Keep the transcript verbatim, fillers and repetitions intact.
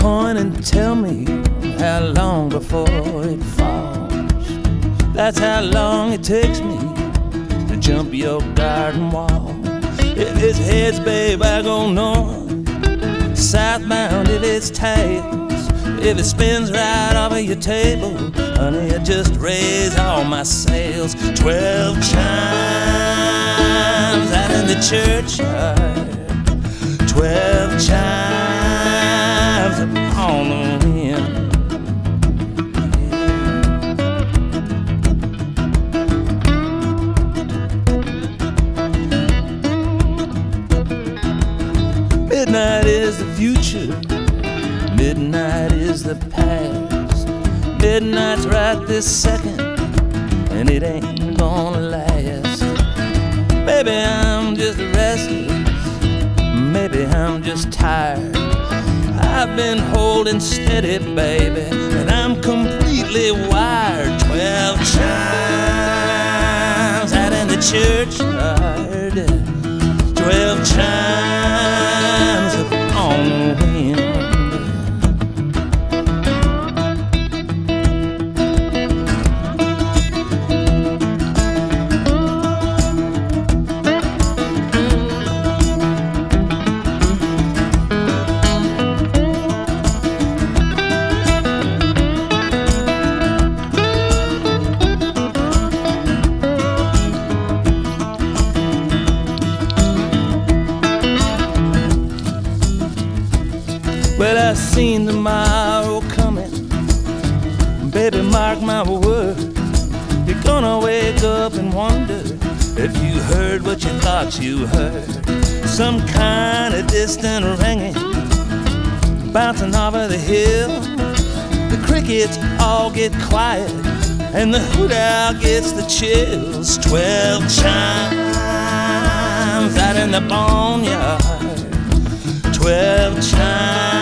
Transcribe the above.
point and tell me how long before it falls. That's how long it takes me to jump your garden wall. If it's heads, babe, I go north, southbound if it's tails. If it spins right off of your table, honey, I just raise all my sails. Twelve chimes out in the churchyard, twelve chimes upon the wind. Midnight is the future, midnight is the past. Midnight's right this second, and it ain't gonna last. Maybe I'm just restless, maybe I'm just tired. I've been holding steady, baby, and I'm completely wired. Twelve chimes out in the churchyard, twelve chimes upon the wind. Well, I seen tomorrow coming, baby, mark my word. You're gonna wake up and wonder if you heard what you thought you heard. Some kind of distant ringing, bouncing off of the hill. The crickets all get quiet, and the hoot owl gets the chills. Twelve chimes out in the boneyard, twelve chimes